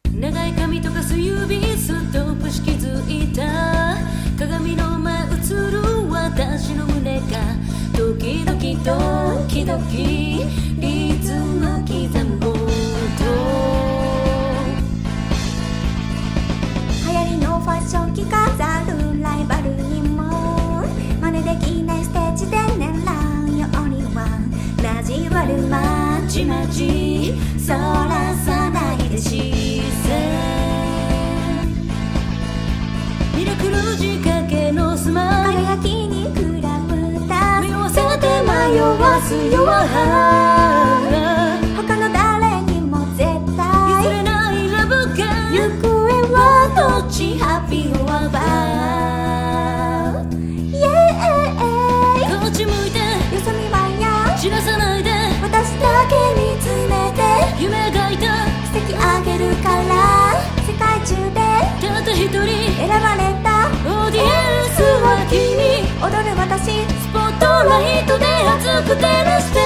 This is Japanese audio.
長い髪とかす指ストップし気づいた。鏡の前映る私の胸が時々時々リズム刻む音。 流行りのファッション着飾るライバルにも真似できないステージで狙うようには交わるまちまちそらさないで視線。ミラクル仕掛けのスマイル輝きに比べた見合わせて迷わす弱は他の誰にも絶対譲れないラブが行方はどっちハッピーオアバーイエーイこっち向いてよそ見はや散らさないで私だけ見つめて夢描いた奇跡あげるから世界中でたった一人選ばれたオーディエンスは君踊る私スポットライトで熱く照らして